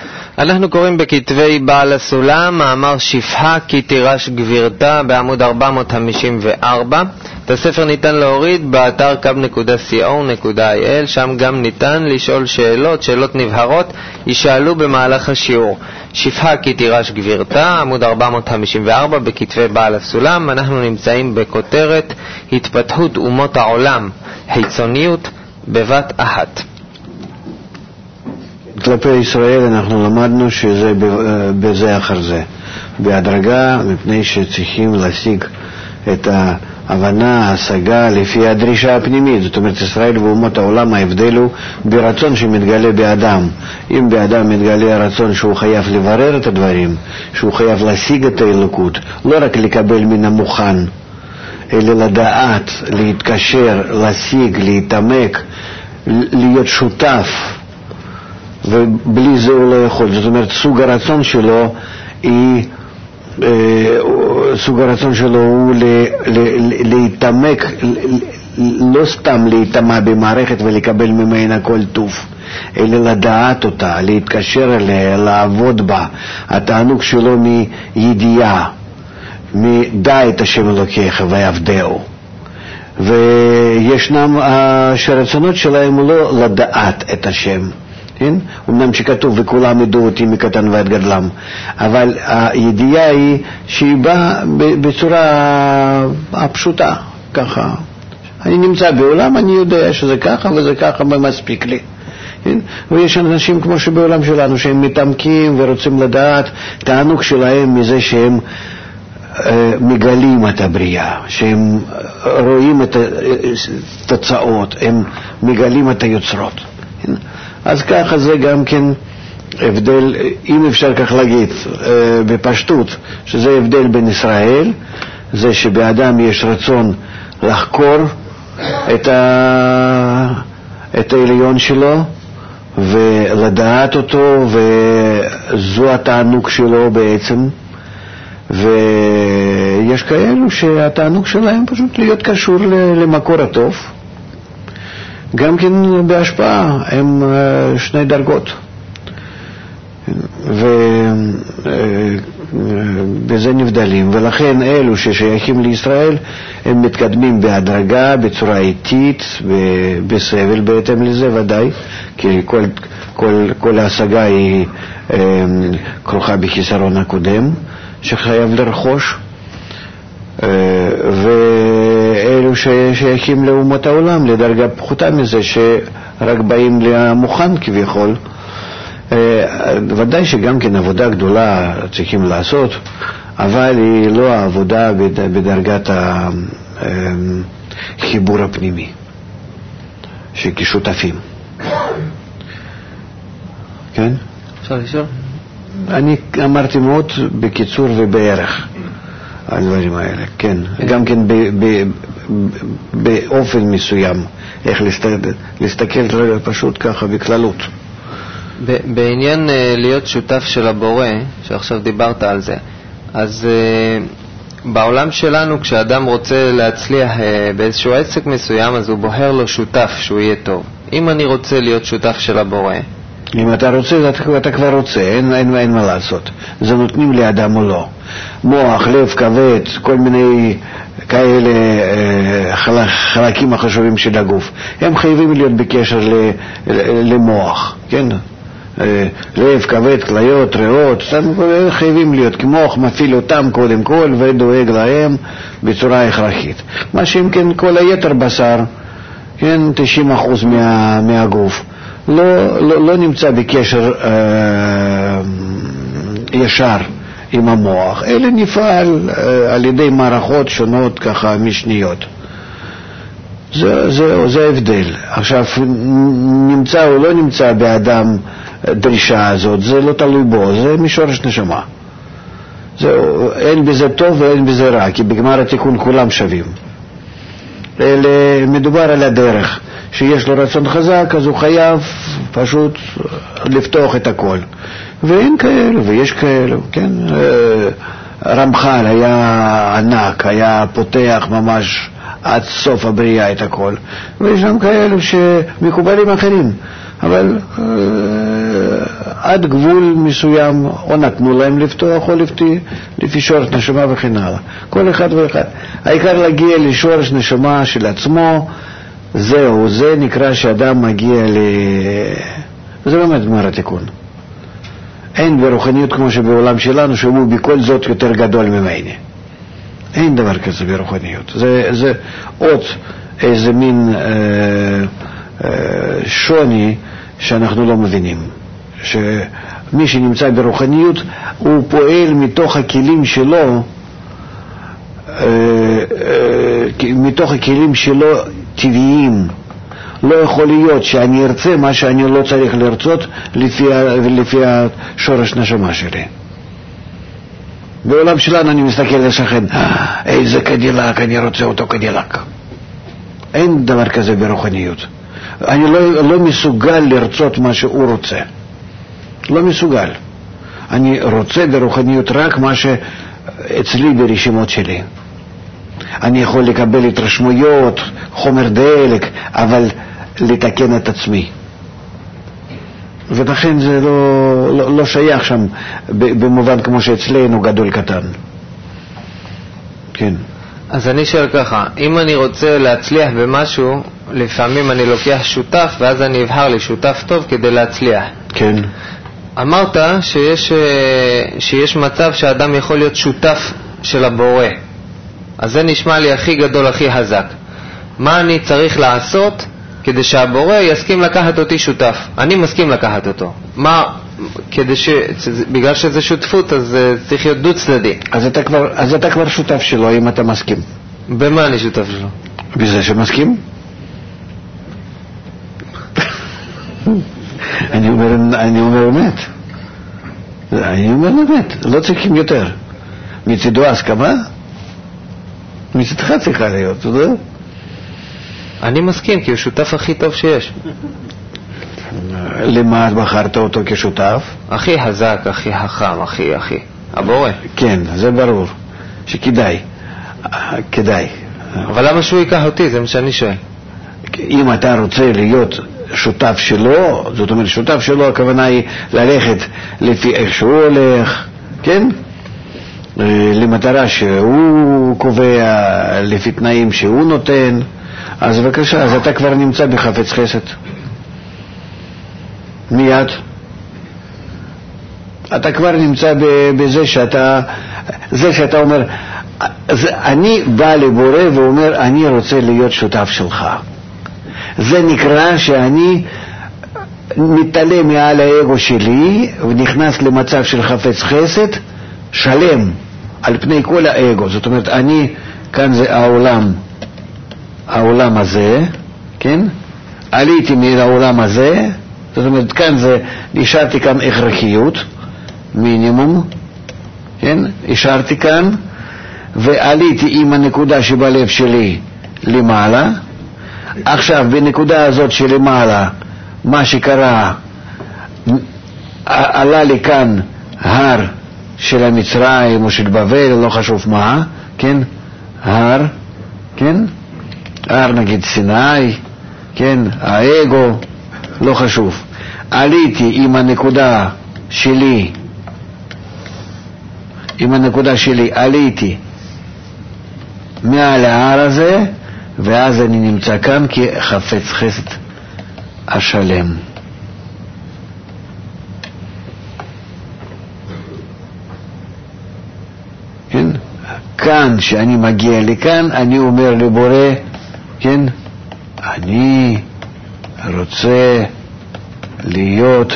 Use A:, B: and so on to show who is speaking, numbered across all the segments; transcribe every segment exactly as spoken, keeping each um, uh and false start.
A: אנחנו קוראים בכתבי בעל הסולם, מאמר שפחה כי תירש גבירתה בעמוד ארבע מאות חמישים וארבע. את הספר ניתן להוריד באתר קו נקודה סי או נקודה איי אל, שם גם ניתן לשאול שאלות, שאלות נבהרות, יישאלו במהלך השיעור. שפחה כי תירש גבירתה, עמוד ארבע מאות חמישים וארבע בכתבי בעל הסולם. אנחנו נמצאים בכותרת התפתחות אומות העולם, חיצוניות בבת אחת.
B: כלפי ישראל אנחנו למדנו שזה בזה אחר זה, בהדרגה, מפני שצריכים להשיג את ההבנה, ההשגה לפי הדרישה הפנימית. זאת אומרת, ישראל ואומות העולם, ההבדל הוא ברצון שמתגלה באדם. אם באדם מתגלה הרצון שהוא חייב לברר את הדברים, שהוא חייב להשיג את האלוקות, לא רק לקבל מן המוכן, אלא לדעת, להתקשר, להשיג, להתעמק, להיות שותף, ובלי זה הוא לא יכול. זאת אומרת, סוג הרצון שלו היא, סוג הרצון שלו הוא להתעמק, לא סתם להתעמה במערכת ולקבל ממנה כל טוב, אלא לדעת אותה, להתקשר אליה, לעבוד בה. התענוג שלו מידיעה, מדע את השם אלוקיך ועבדהו. וישנם שהרצונות שלהם לא לדעת את השם, כן? אמנם שכתוב וכולם ידעו אותי מקטן ועד גדלם, אבל הידיעה היא שהיא באה בצורה הפשוטה, ככה. אני נמצא בעולם, אני יודע שזה ככה וזה ככה ומספיק לי. כן? ויש אנשים כמו שבעולם שלנו שהם מתעמקים ורוצים לדעת, תענוג שלהם מזה שהם מגלים את הבריאה, שהם רואים את התוצאות, הם מגלים את היוצרות. אז ככה זה גם כן הבדל, אם אפשר כך להגיד בפשטות, שזה הבדל בין ישראל, זה שבאדם יש רצון לחקור את, ה... את העליון שלו ולדעת אותו, וזו התענוג שלו בעצם. ויש כאלו שהתענוג שלהם פשוט להיות קשור למקור הטוב, גם כן בהשפעה, הם שני דרגות, ובזה נבדלים. ולכן אלו ששייכים לישראל הם מתקדמים בהדרגה, בצורה איטית, בסבל בהתאם לזה ודאי, כי כל, כל, כל ההשגה היא כרוכה בחיסרון הקודם שחייב לרכוש. ואלו ששייכים לאומות העולם לדרגה פחותה מזה, שרק באים למוכן כביכול. ודאי שגם כן עבודה גדולה צריכים לעשות, אבל היא לא העבודה בדרגת החיבור הפנימי שכשותפים. כן?
A: אפשר לשאול?
B: אני אמרתי מאוד בקיצור ובערך הדברים האלה, כן. גם כן באופן מסוים, איך להסתכל פשוט ככה בכללות.
A: בעניין להיות שותף של הבורא, שעכשיו דיברת על זה, אז בעולם שלנו כשאדם רוצה להצליח באיזשהו עסק מסוים, אז הוא בוחר לו שותף שהוא יהיה טוב. אם אני רוצה להיות שותף של הבורא,
B: אם אתה רוצה, אתה, אתה כבר רוצה, אין, אין, אין מה לעשות. זה נותנים לאדם או לא. מוח, לב, כבד, כל מיני כאלה חלק, חלקים החשובים של הגוף. הם חייבים להיות בקשר ל, למוח, כן? לב, כבד, כליות, ריאות, חייבים להיות, כי מוח מפעיל אותם קודם כל ודואג להם בצורה הכרחית. מה שאם כן כל היתר בשר, כן, תשעים אחוז מה, מהגוף. לא, לא, לא נמצא בקשר אה, ישר עם המוח, אלא נפעל אה, על ידי מערכות שונות ככה משניות. זה, זה, זה ההבדל. עכשיו, נמצא או לא נמצא באדם דרישה הזאת, זה לא תלוי בו, זה משורש נשמה. זה, אין בזה טוב ואין בזה רע, כי בגמר התיקון כולם שווים. אלא מדובר על הדרך. שיש לו רצון חזק, אז הוא חייב פשוט לפתוח את הכל. ואין כאלו, ויש כאלו, כן? רמח"ל היה ענק, היה פותח ממש עד סוף הבריאה את הכל. ויש גם כאלו שמקובלים אחרים. אבל עד גבול מסוים, או נתנו להם לפתוח, או לפי, לפי שורש נשמה וכן הלאה. כל אחד ואחד. העיקר להגיע לשורש נשמה של עצמו, זהו, זה נקרא שאדם מגיע ל... זה באמת גמר התיקון. אין ברוחניות כמו שבעולם שלנו, שהוא בכל זאת יותר גדול ממני. אין דבר כזה ברוחניות. זה, זה עוד איזה מין אה, אה, שוני שאנחנו לא מבינים. שמי שנמצא ברוחניות הוא פועל מתוך הכלים שלו, אה, אה, מתוך הכלים שלו טבעיים. לא יכול להיות שאני ארצה מה שאני לא צריך לרצות לפי, לפי השורש נשמה שלי. בעולם שלנו אני מסתכל לשכן, איזה קדילק, אני רוצה אותו קדילק. אין דבר כזה ברוחניות. אני לא, לא מסוגל לרצות מה שהוא רוצה. לא מסוגל. אני רוצה ברוחניות רק מה שאצלי ברשימות שלי. אני יכול לקבל התרשמויות, חומר דלק, אבל לתקן את עצמי. ולכן זה לא, לא, לא שייך שם במובן כמו שאצלנו גדול קטן. כן.
A: אז אני שואל ככה, אם אני רוצה להצליח במשהו, לפעמים אני לוקח שותף ואז אני אבחר לי שותף טוב כדי להצליח.
B: כן.
A: אמרת שיש, שיש מצב שהאדם יכול להיות שותף של הבורא. אז זה נשמע לי הכי גדול, הכי חזק. מה אני צריך לעשות כדי שהבורא יסכים לקחת אותי שותף? אני מסכים לקחת אותו. מה, כדי ש... בגלל שזה שותפות, אז צריך להיות דו צדדי.
B: אז אתה כבר, אז אתה כבר שותף שלו, אם אתה מסכים.
A: במה אני שותף שלו?
B: בזה שמסכים? אני אומר, אני אומר אמת. אני אומר אמת. לא צריכים יותר. מצידו הסכמה? מצדך צריכה להיות, אתה יודע?
A: אני מסכים, כי הוא שותף הכי טוב שיש.
B: למה את בחרת אותו כשותף?
A: הכי חזק, הכי חכם, הכי, הכי. הבורא.
B: כן, זה ברור. שכדאי. כדאי.
A: אבל למה שהוא ייקח אותי? זה מה שאני שואל.
B: אם אתה רוצה להיות שותף שלו, זאת אומרת, שותף שלו, הכוונה היא ללכת לפי איך שהוא הולך, כן? למטרה שהוא קובע, לפי תנאים שהוא נותן, אז בבקשה, אז אתה כבר נמצא בחפץ חסד. מיד. אתה כבר נמצא בזה שאתה, זה שאתה אומר, אני בא לבורא ואומר, אני רוצה להיות שותף שלך. זה נקרא שאני מתעלה מעל האגו שלי ונכנס למצב של חפץ חסד שלם על פני כל האגו. זאת אומרת, אני, כאן זה העולם, העולם הזה, כן? עליתי מהעולם הזה, זאת אומרת, כאן זה, נשארתי כאן הכרחיות, מינימום, כן? השארתי כאן, ועליתי עם הנקודה שבלב שלי למעלה. עכשיו, בנקודה הזאת שלמעלה, מה שקרה, עלה לי כאן הר של המצרים או של בבל, לא חשוב מה, כן? הר, כן? הר נגיד סיני, כן? האגו, לא חשוב. עליתי עם הנקודה שלי, עם הנקודה שלי, עליתי מעל ההר הזה, ואז אני נמצא כאן כחפץ חסד השלם. כן? כאן, שאני מגיע לכאן, אני אומר לבורא, כן? אני רוצה להיות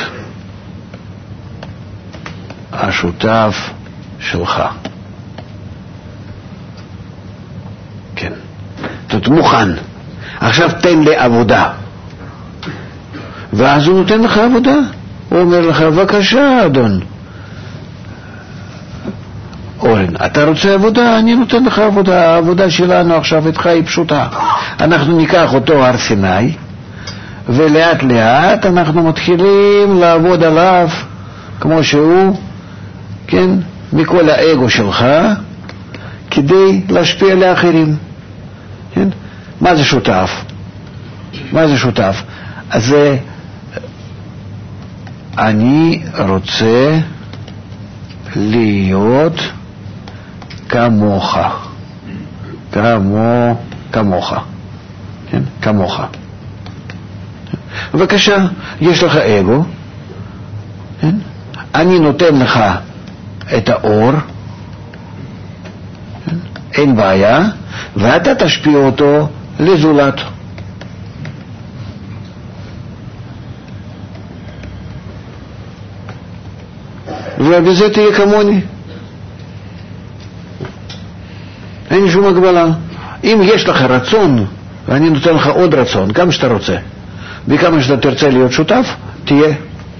B: השותף שלך. כן. זאת מוכן. עכשיו תן לי עבודה. ואז הוא נותן לך עבודה. הוא אומר לך, בבקשה אדון אורן, אתה רוצה עבודה? אני נותן לך עבודה. העבודה שלנו עכשיו איתך היא פשוטה. אנחנו ניקח אותו הר סיני, ולאט לאט אנחנו מתחילים לעבוד עליו כמו שהוא, כן, מכל האגו שלך, כדי להשפיע לאחרים. כן? מה זה שותף? מה זה שותף? אז זה אני רוצה להיות כמוך. כמו, כמוך. כן? כמוך. בבקשה, יש לך אגו. כן? אני נותן לך את האור. כן? אין בעיה. ואתה תשפיע אותו לזולת. ובזה תהיה כמוני. אין שום הגבלה. אם יש לך רצון, ואני נותן לך עוד רצון, כמה שאתה רוצה, וכמה שאתה תרצה להיות שותף, תהיה.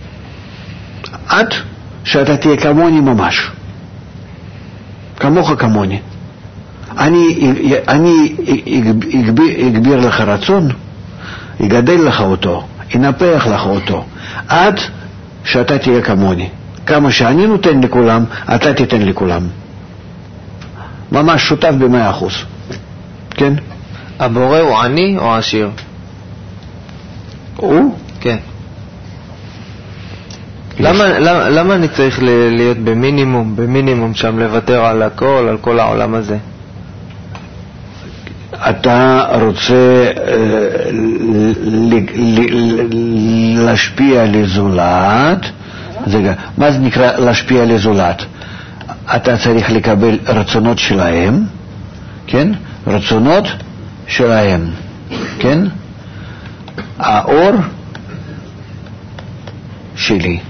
B: עד שאתה תהיה כמוני ממש. כמוך כמוני. אני, אני אגביר לך רצון, יגדל לך אותו, ינפח לך אותו, עד שאתה תהיה כמוני. כמה שאני נותן לכולם, אתה תיתן לכולם. ממש שותף במאה אחוז. כן?
A: הבורא הוא עני או עשיר?
B: הוא?
A: כן. למה, למה, למה אני צריך להיות במינימום, במינימום שם, לוותר על הכל, על כל העולם הזה?
B: אתה רוצה להשפיע לזולת. מה זה נקרא להשפיע לזולת? אתה צריך לקבל רצונות שלהם, כן? רצונות שלהם, כן? האור שלי.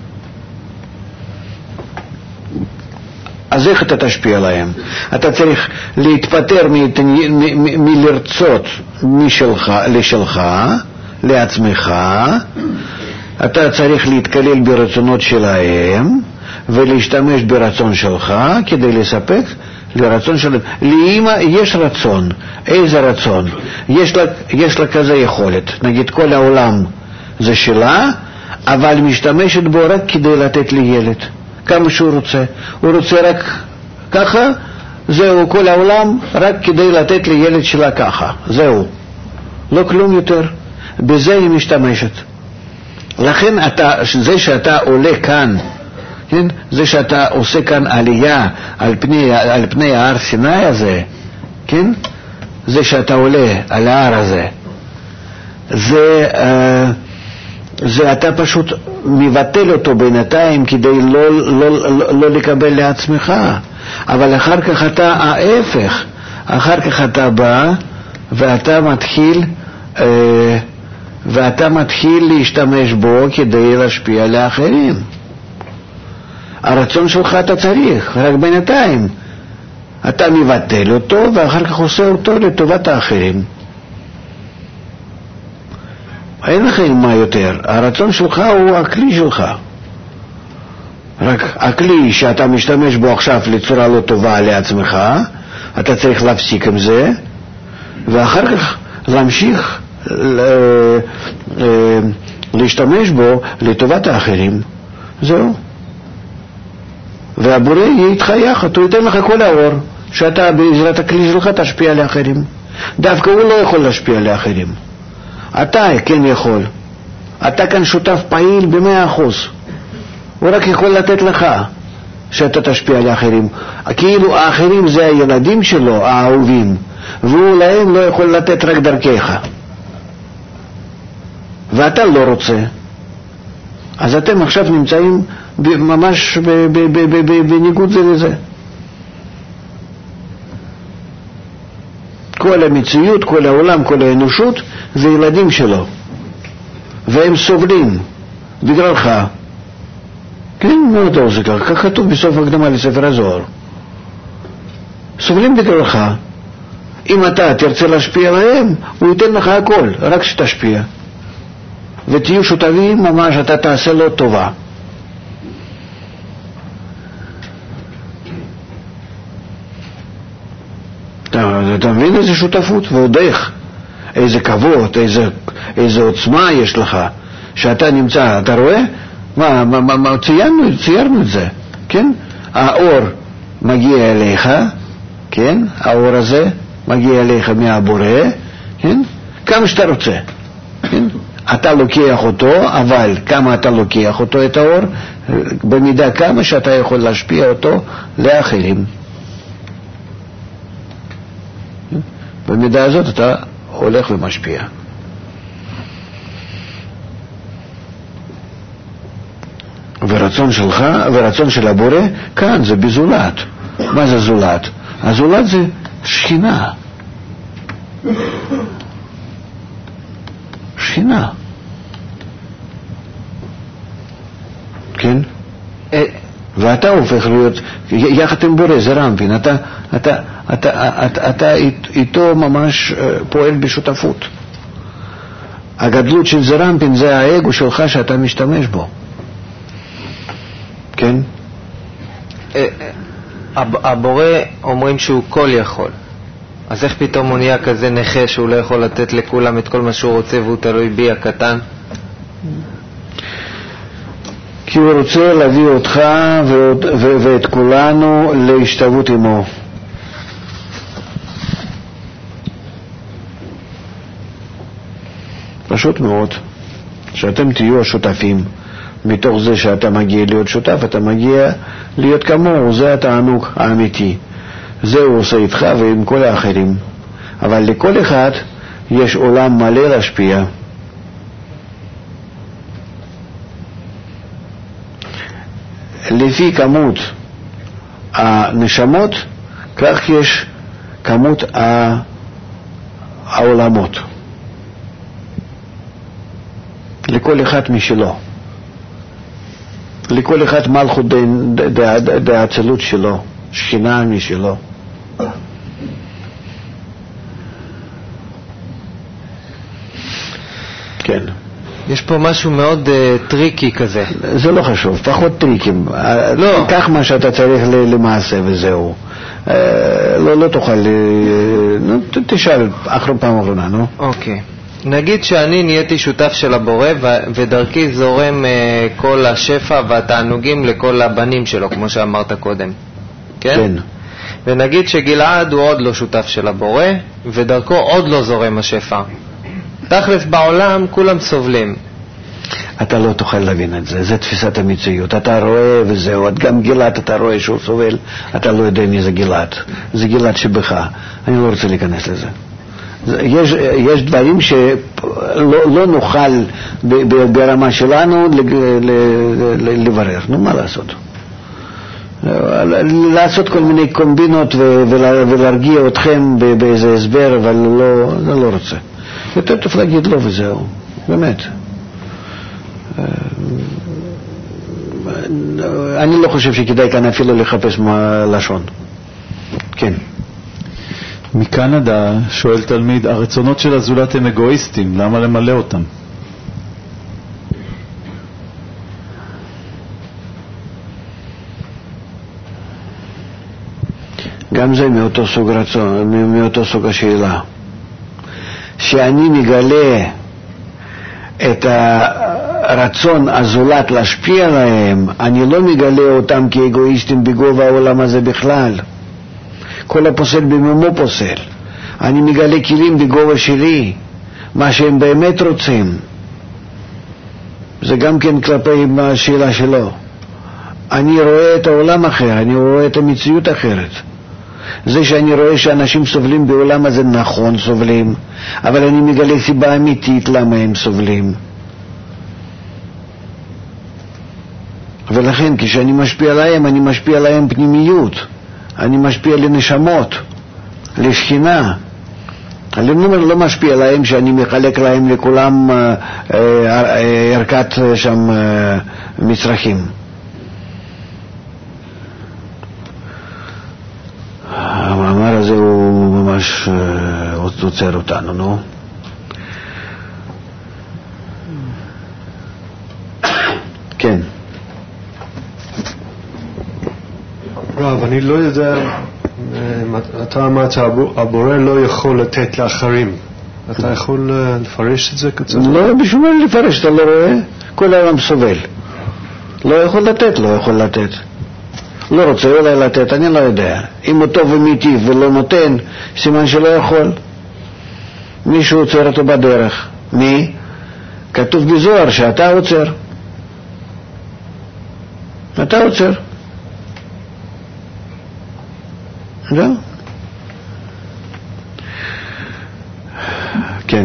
B: אז איך אתה תשפיע עליהם? אתה צריך להתפטר מלרצות משלך לשלך, לעצמך. אתה צריך להתקלל ברצונות שלהם ולהשתמש ברצון שלך כדי לספק לרצון שלהם. לאמא יש רצון. איזה רצון? יש לה, יש לה כזה יכולת. נגיד כל העולם זה שלה, אבל משתמשת בו רק כדי לתת לי ילד. כמה שהוא רוצה. הוא רוצה רק ככה, זהו, כל העולם רק כדי לתת לי ילד שלה ככה. זהו. לא כלום יותר. בזה היא משתמשת. לכן אתה, זה שאתה עולה כאן, כן? זה שאתה עושה כאן עלייה על פני, על פני ההר סיני הזה, כן? זה שאתה עולה על ההר הזה, זה, אה, זה אתה פשוט מבטל אותו בינתיים כדי לא, לא, לא, לא לקבל לעצמך. אבל אחר כך אתה ההפך. אחר כך אתה בא ואתה מתחיל... אה, ואתה מתחיל להשתמש בו כדי להשפיע לאחרים. הרצון שלך אתה צריך, רק בינתיים. אתה מבטל אותו ואחר כך עושה אותו לטובת האחרים. אין לכם מה יותר. הרצון שלך הוא הכלי שלך. רק הכלי שאתה משתמש בו עכשיו לצורה לא טובה לעצמך, אתה צריך להפסיק עם זה, ואחר כך להמשיך להשתמש בו לטובת האחרים. זהו. והבורא יהיה איתך יחד, הוא ייתן לך כל האור שאתה בעזרת הכלי שלך תשפיע לאחרים. דווקא הוא לא יכול להשפיע לאחרים, אתה כן יכול. אתה כאן שותף פעיל במאה אחוז. הוא רק יכול לתת לך שאתה תשפיע לאחרים. כאילו האחרים זה הילדים שלו, האהובים, והוא להם לא יכול לתת רק דרכך, ואתה לא רוצה. אז אתם עכשיו נמצאים ממש בניגוד זה לזה. כל המציאות, כל העולם, כל האנושות זה ילדים שלו, והם סובלים בגללך. כן, מה אתה עושה כך? כך כתוב בסוף הקדמה לספר הזוהר. סובלים בגללך. אם אתה תרצה להשפיע עליהם, הוא ייתן לך הכל, רק שתשפיע. ותהיו שותפים ממש, אתה תעשה לו טובה. אתה, אתה מבין איזה שותפות? ועוד איך? איזה כבוד, איזה, איזה עוצמה יש לך, שאתה נמצא, אתה רואה? מה, מה, מה, מה ציירנו, ציירנו את זה, כן? האור מגיע אליך, כן? האור הזה מגיע אליך מהבורא, כן? כמה שאתה רוצה, כן? אתה לוקח אותו, אבל כמה אתה לוקח אותו, את האור, במידה כמה שאתה יכול להשפיע אותו לאחרים. במידה הזאת אתה הולך ומשפיע. ורצון שלך, ורצון של הבורא, כאן זה בזולת. מה זה זולת? הזולת זה שכינה. שכינה. כן? ואתה הופך להיות, יחד עם בורא, זה רמפין, אתה, אתה, אתה, אתה, אתה איתו ממש פועל בשותפות. הגדלות של זה רמפין זה האגו שלך שאתה משתמש בו. כן?
A: הבורא אומרים שהוא כל יכול. אז איך פתאום הוא נהיה כזה נכה שהוא לא יכול לתת לכולם את כל מה שהוא רוצה והוא תלוי בי הקטן?
B: כי הוא רוצה להביא אותך ואת, ו- ואת כולנו להשתוות עמו. פשוט מאוד. שאתם תהיו השותפים. מתוך זה שאתה מגיע להיות שותף, אתה מגיע להיות כמוהו, זה התענוג האמיתי. זה הוא עושה איתך ועם כל האחרים. אבל לכל אחד יש עולם מלא להשפיע. לפי כמות הנשמות, כך יש כמות העולמות. לכל אחד משלו. לכל אחד מלכות דאצילות שלו, שכינה משלו. כן.
A: יש פה משהו מאוד uh, טריקי כזה.
B: זה לא חשוב, פחות טריקים.
A: לא.
B: קח מה שאתה צריך למעשה וזהו. Uh, לא, לא תוכל, uh, תשאל אחרי פעם אחרונה, נו.
A: אוקיי. נגיד שאני נהייתי שותף של הבורא ו- ודרכי זורם uh, כל השפע והתענוגים לכל הבנים שלו, כמו שאמרת קודם. כן?
B: כן.
A: ונגיד שגלעד הוא עוד לא שותף של הבורא ודרכו עוד לא זורם השפע. תכלס בעולם כולם סובלים.
B: אתה לא תוכל להבין את זה, זה תפיסת המציאות. אתה רואה וזהו, גם גלעד אתה רואה שהוא סובל, אתה לא יודע מי זה גלעד. זה גלעד שבך. אני לא רוצה להיכנס לזה. יש, יש דברים שלא לא נוכל ברמה שלנו לברר. נו, מה לעשות? לעשות כל מיני קומבינות ולהרגיע אתכם באיזה הסבר, אבל לא, לא, לא רוצה. יותר טוב להגיד לא וזהו, באמת. אני לא חושב שכדאי כאן אפילו לחפש לשון. כן.
C: מקנדה שואל תלמיד, הרצונות של הזולת הם אגואיסטים, למה למלא אותם?
B: גם זה מאותו סוג רצון, מאותו סוג השאלה. שאני מגלה את הרצון הזולת להשפיע עליהם, אני לא מגלה אותם כאגואיסטים בגובה העולם הזה בכלל. כל הפוסל במומו פוסל. אני מגלה כלים בגובה שלי, מה שהם באמת רוצים. זה גם כן כלפי השאלה שלו. אני רואה את העולם אחר, אני רואה את המציאות אחרת. זה שאני רואה שאנשים סובלים בעולם הזה, נכון סובלים, אבל אני מגלה סיבה אמיתית למה הם סובלים. ולכן כשאני משפיע עליהם, אני משפיע עליהם פנימיות, אני משפיע לנשמות, לשכינה. אני לא משפיע עליהם שאני מחלק להם לכולם ערכת שם מצרכים. המאמר הזה הוא ממש עוצר אותנו, נו. כן.
D: רב, אני לא יודע, אתה אמרת הבורא לא יכול לתת לאחרים. אתה יכול לפרש את זה קצת?
B: לא, בשביל מה לפרש, אתה לא רואה? כל העולם סובל. לא יכול לתת, לא יכול לתת. לא רוצה אולי לתת, אני לא יודע. אם הוא טוב ומיטיב ולא נותן, סימן שלא יכול. מישהו עוצר אותו בדרך. מי? כתוב בזוהר שאתה עוצר. אתה עוצר. זהו. כן.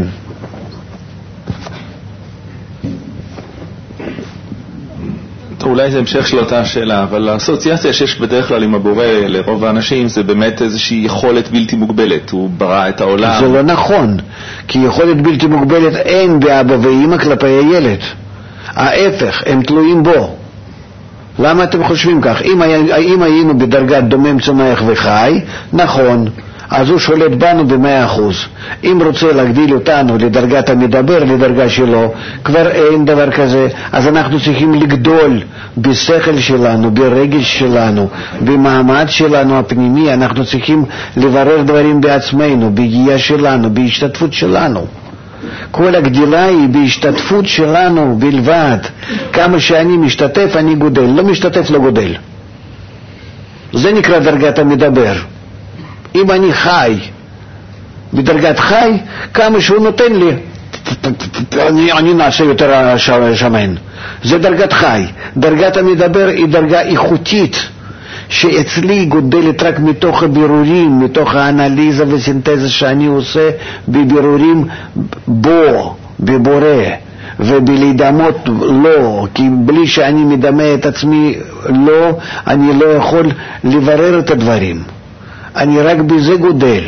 E: אולי זה המשך של אותה שאלה, אבל האסוציאציה שיש בדרך כלל עם הבורא לרוב האנשים זה באמת איזושהי יכולת בלתי מוגבלת. הוא ברא את העולם.
B: זה לא נכון, כי יכולת בלתי מוגבלת אין באבא ואמא כלפי הילד. ההפך, הם תלויים בו. למה אתם חושבים כך? אם, אם היינו בדרגת דומם צומח וחי, נכון, אז הוא שולט בנו במאה אחוז. אם רוצה להגדיל אותנו לדרגת המדבר, לדרגה שלו, כבר אין דבר כזה. אז אנחנו צריכים לגדול בשכל שלנו, ברגש שלנו, במעמד שלנו הפנימי. אנחנו צריכים לברר דברים בעצמנו, בהגיעה שלנו, בהשתתפות שלנו. כל הגדילה היא בהשתתפות שלנו בלבד. כמה שאני משתתף אני גודל, לא משתתף לא גודל. זה נקרא דרגת המדבר. אם אני חי בדרגת חי, כמה שהוא נותן לי אני, אני נעשה יותר שמן. זה דרגת חי. דרגת המדבר היא דרגה איכותית שאצלי גודלת רק מתוך הבירורים, מתוך האנליזה וסינתזה שאני עושה בבירורים בו, בבורא, ובלהידמות לא, כי בלי שאני מדמה את עצמי לא, אני לא יכול לברר את הדברים. אני רק בזה גודל.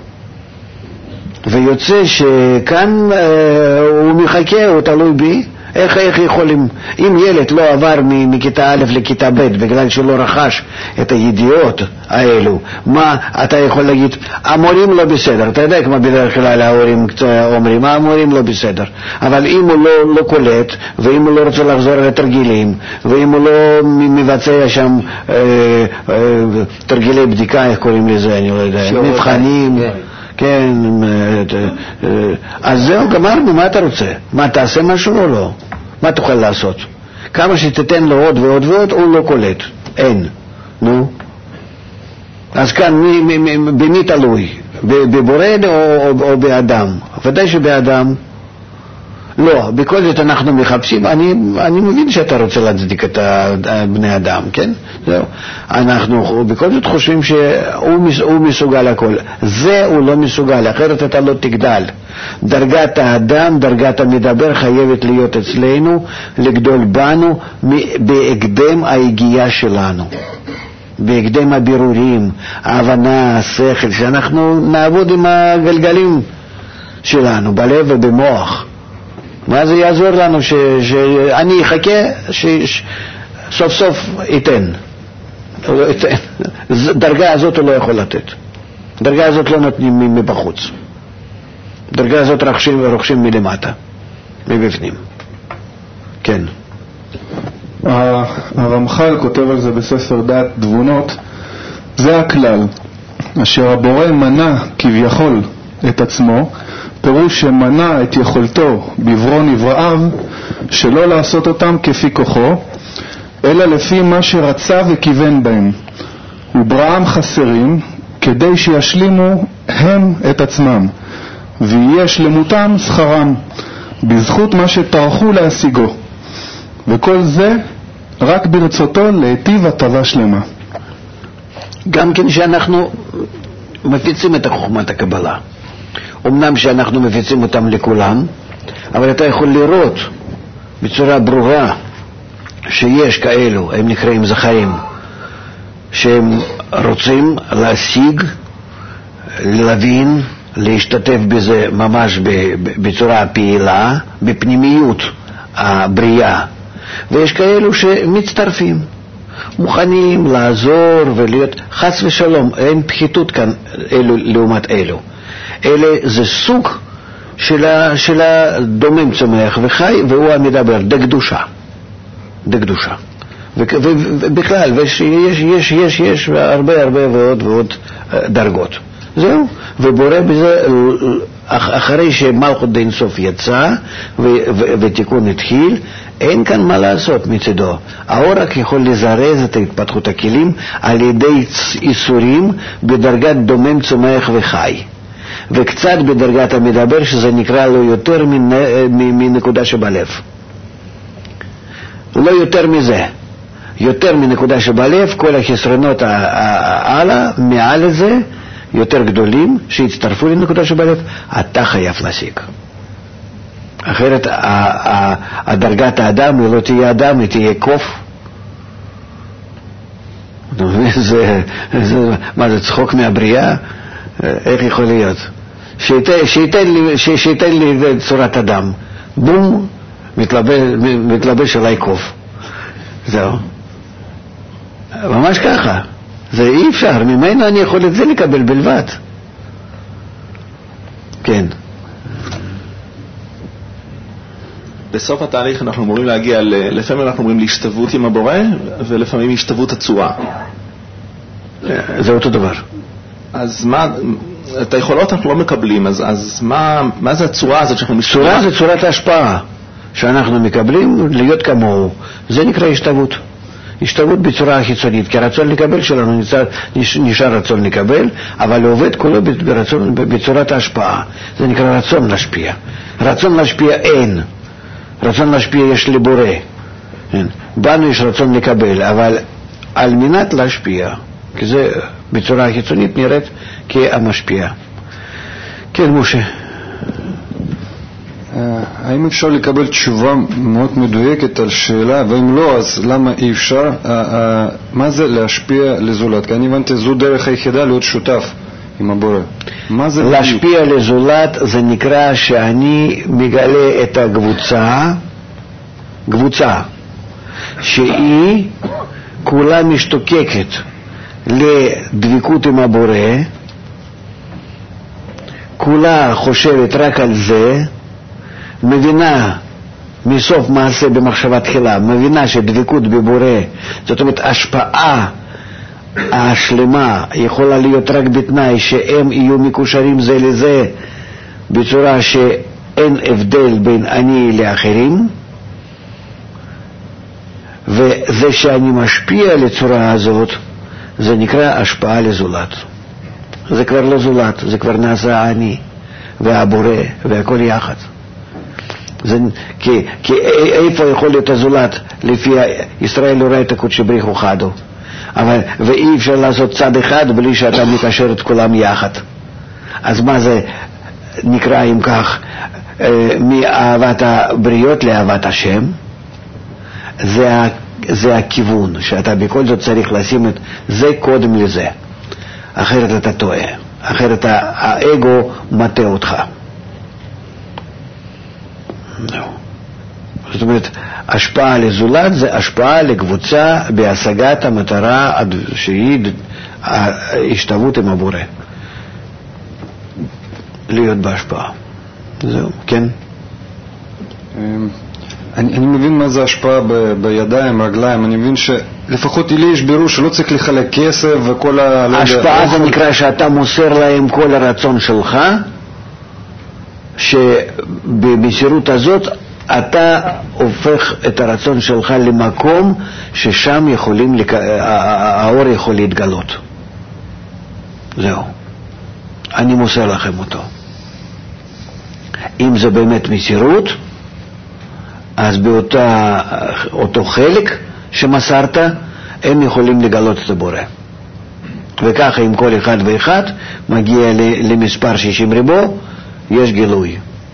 B: ויוצא שכאן אה, הוא מחכה, הוא תלוי בי. איך, איך יכולים, אם ילד לא עבר מכיתה א' לכיתה ב' בגלל שלא רכש את הידיעות האלו, מה אתה יכול להגיד? המורים לא בסדר. אתה יודע כמו בדרך כלל ההורים אומרים, המורים לא בסדר. אבל אם הוא לא, לא קולט, ואם הוא לא רוצה לחזור לתרגילים, ואם הוא לא מבצע שם אה, אה, תרגילי בדיקה, איך קוראים לזה, אני לא יודע, מבחנים, כן, אז זהו, גמרנו, מה אתה רוצה? מה, תעשה משהו או לא? מה תוכל לעשות? כמה שתתן לו עוד ועוד ועוד, הוא לא קולט. אין. נו. אז כאן, מי, מי, מי, במי תלוי? בבורא או, או, או באדם? ודאי שבאדם. לא, בכל זאת אנחנו מחפשים, אני, אני מבין שאתה רוצה להצדיק את בני אדם, כן? זהו. אנחנו בכל זאת חושבים שהוא מסוגל הכל. זה הוא לא מסוגל, אחרת אתה לא תגדל. דרגת האדם, דרגת המדבר חייבת להיות אצלנו, לגדול בנו בהקדם ההגיעה שלנו. בהקדם הבירורים, ההבנה, השכל, שאנחנו נעבוד עם הגלגלים שלנו, בלב ובמוח. מה זה יעזור לנו ש, שאני אחכה שסוף סוף ייתן. דרגה הזאת הוא לא יכול לתת. דרגה הזאת לא נותנים מבחוץ. דרגה הזאת רוכשים, רוכשים מלמטה, מבפנים. כן.
F: הרמח"ל כותב על זה בספר דעת תבונות. זה הכלל, אשר הבורא מנע כביכול את עצמו, פירוש שמנע את יכולתו בברוא נבראיו שלא לעשות אותם כפי כוחו, אלא לפי מה שרצה וכיוון בהם. ובראם חסרים כדי שישלימו הם את עצמם, ויהיה שלמותם שכרם, בזכות מה שטרחו להשיגו. וכל זה רק ברצותו להיטיב הטבה שלמה.
B: גם כן שאנחנו מפיצים את חוכמת הקבלה. אמנם שאנחנו מפיצים אותם לכולם, אבל אתה יכול לראות בצורה ברורה שיש כאלו, הם נקראים זכרים, שהם רוצים להשיג, להבין, להשתתף בזה ממש בצורה פעילה, בפנימיות הבריאה. ויש כאלו שמצטרפים, מוכנים לעזור ולהיות, חס ושלום, אין פחיתות כאן אלו לעומת אלו. אלה זה סוג של הדומם צומח וחי, והוא המדבר, דקדושה. דקדושה. ובכלל, יש, יש, יש, יש הרבה הרבה ועוד ועוד דרגות. זהו. ובורא בזה, אחרי שמלכות דין סוף יצא ותיקון התחיל, אין כאן מה לעשות מצדו. האור רק יכול לזרז את התפתחות הכלים על ידי איסורים בדרגת דומם צומח וחי. וקצת בדרגת המדבר, שזה נקרא לו יותר מנקודה שבלב. לא יותר מזה. יותר מנקודה שבלב, כל החסרונות הלאה, מעל זה, יותר גדולים, שהצטרפו לנקודה שבלב, אתה חייב להשיג. אחרת הדרגת האדם היא לא תהיה אדם, היא תהיה קוף. זה, זה, מה זה, צחוק מהבריאה? איך יכול להיות? שייתן, שייתן לי, שייתן לי צורת אדם. בום, מתלבש, מתלבש עליי קוף. זהו. ממש ככה. זה אי אפשר. ממנו אני יכול את זה לקבל בלבד. כן.
E: בסוף התהליך אנחנו אמורים להגיע, לפעמים אנחנו אומרים להשתוות עם הבורא, ולפעמים השתוות הצורה.
B: זה אותו דבר.
E: אז מה, את היכולות אנחנו לא מקבלים, אז, אז מה, מה זה הצורה הזאת שאנחנו משתוות?
B: צורה זה צורת ההשפעה שאנחנו מקבלים, להיות כמוהו. זה נקרא השתוות. השתוות בצורה החיצונית, כי הרצון לקבל שלנו נשאר, נשאר רצון לקבל, אבל עובד כולו ברצון, בצורת ההשפעה. זה נקרא רצון להשפיע. רצון להשפיע אין. רצון להשפיע יש לבורא. בנו יש רצון לקבל, אבל על מנת להשפיע, כי זה בצורה החיצונית נראית כהמשפיע. כן, משה.
F: האם אפשר לקבל תשובה מאוד מדויקת על שאלה, ואם לא, אז למה אי אפשר? מה זה להשפיע לזולת? כי אני הבנתי, זו דרך היחידה להיות שותף עם הבורא. מה זה
B: להשפיע לזולת? זה נקרא שאני מגלה את הקבוצה, קבוצה, שהיא כולה משתוקקת לדבקות עם הבורא, כולה חושבת רק על זה, מבינה מסוף מעשה במחשבה תחילה, מבינה שדבקות בבורא, זאת אומרת השפעה השלמה יכולה להיות רק בתנאי שהם יהיו מקושרים זה לזה בצורה שאין הבדל בין אני לאחרים, וזה שאני משפיע לצורה הזאת זה נקרא השפעה לזולת. זה כבר לא זולת, זה כבר נעשה אני והבורא והכל יחד. זה, כי, כי איפה יכול להיות הזולת? לפי ישראל לא ראה את הקודשי בריחו חדו, אבל ואי אפשר לעשות צד אחד בלי שאתה מקשר את כולם יחד. אז מה זה נקרא אם כך מאהבת הבריות לאהבת השם? זה, זה הכיוון שאתה בכל זאת צריך לשים את זה קודם לזה, אחרת אתה טועה, אחרת האגו מטה אותך. זאת אומרת, השפעה לזולת זה השפעה לקבוצה בהשגת המטרה שהיא השתוות עם הבורא, להיות בהשפעה. זהו, כן?
F: אני, אני מבין מה זה השפעה ב, בידיים, רגליים. אני מבין שלפחות לי יש בירור שלא צריך לחלק כסף וכל ה...
B: השפעה זה נקרא שאתה מוסר להם כל הרצון שלך, שבמסירות הזאת אתה הופך את הרצון שלך למקום ששם יכולים, לק... האור יכול להתגלות. זהו. אני מוסר לכם אותו. אם זה באמת מסירות, אז באותה אותו חלק שמסרת, הם יכולים לגלות את הבורא. וככה עם כל אחד ואחד מגיע למספר שישים ריבו, יש גילוי.